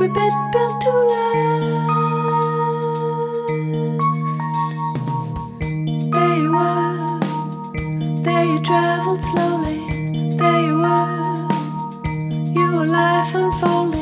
every bit built to last. There you were, there you traveled slowly. There you were life unfolding.